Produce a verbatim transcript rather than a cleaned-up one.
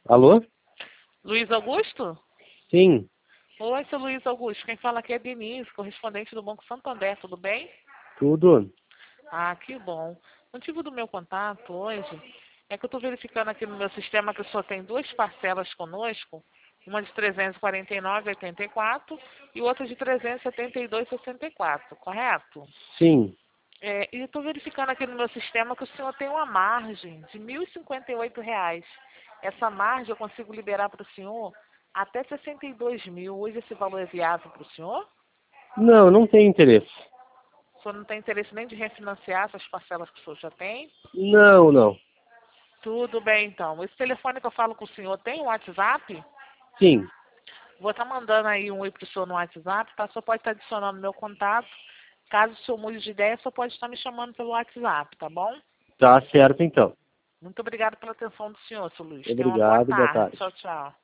Alô? Luiz Augusto? Sim, Oi, seu Luiz Augusto. Quem fala aqui é Denise, correspondente do Banco Santander, tudo bem? tudo. Ah, que bom. O motivo do meu contato hoje é que eu estou verificando aqui no meu sistema que o senhor tem duas parcelas conosco, uma de trezentos e quarenta e nove reais e oitenta e quatro centavos e outra de trezentos e setenta e dois reais e sessenta e quatro centavos, correto? Sim. É, e eu estou verificando aqui no meu sistema que o senhor tem uma margem de mil e cinquenta e oito reais. Essa margem eu consigo liberar para o senhor até sessenta e dois mil. Hoje esse valor é viável para o senhor? Não, não tenho interesse. O senhor não tem interesse nem de refinanciar essas parcelas que o senhor já tem? Não, não. Tudo bem, então. Esse telefone que eu falo com o senhor tem um WhatsApp? Sim, Vou estar mandando aí um oi para o senhor no WhatsApp, tá? O senhor pode estar adicionando meu contato. Caso o senhor mude de ideia, o senhor pode estar me chamando pelo WhatsApp, tá bom? tá certo então. Muito obrigada pela atenção do senhor, seu Luiz. Tenha uma boa Obrigado, boa tarde. tarde. Tchau, tchau.